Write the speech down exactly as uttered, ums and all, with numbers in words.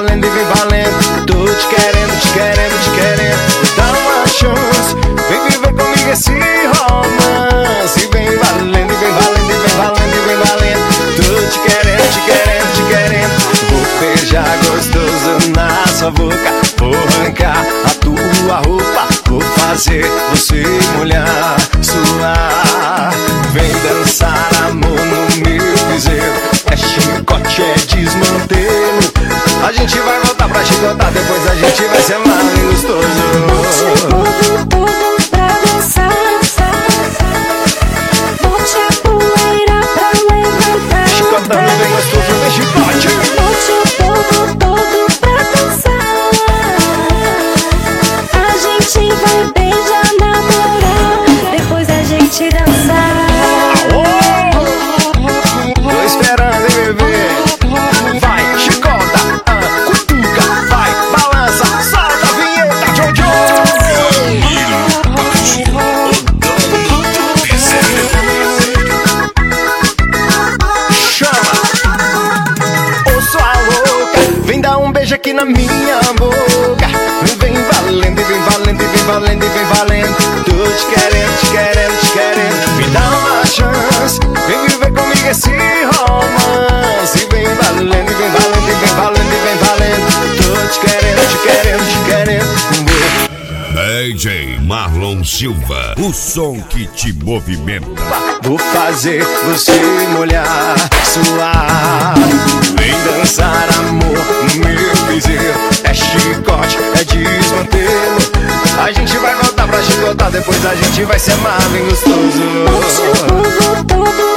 valendo e vem valendo. Tô te querendo, te querendo, te querendo. Me dá uma chance, vem viver comigo esse romance. E vem valendo, e vem valendo, e vem valendo, e vem valendo. Tô te querendo, te querendo, te querendo. Vou beijar gostoso na sua boca, vou arrancar a tua roupa, vou fazer você molhar, suar. Vem dançar amor no meu piseiro, é chicote, é desmantelo. A gente vai voltar pra chicotar, depois a gente vai ser mais gostoso. Tudo, tudo pra dançar. Bote a poeira pra levantar. Chicotando bem gostoso, vem chicote. Bote o povo todo pra dançar. A gente vai beijar na moral, depois a gente dançar. Tô esperando, hein, bebê. Vai, chicota, ah, cutuca, vai, balança, solta a vinheta, Jojo. Chama, ô sua louca, vem dar um beijo aqui na minha boca. Vem valendo, e vem valendo, e vem valendo, e vem valendo. Tô te querendo, te querendo, te querendo. Me dá uma chance, vem viver comigo esse romance. E vem valendo, e vem valendo, e vem valendo, e vem valendo. Tô te querendo, te querendo, te querendo. D J Marlon Silva, o som que te movimenta. Vou fazer você molhar, suar. Vem dançar amor no meu piseiro, é chicote, é desmantelo. A gente vai voltar pra chicotar, depois a gente vai ser mais bem gostoso. Bote o povo todo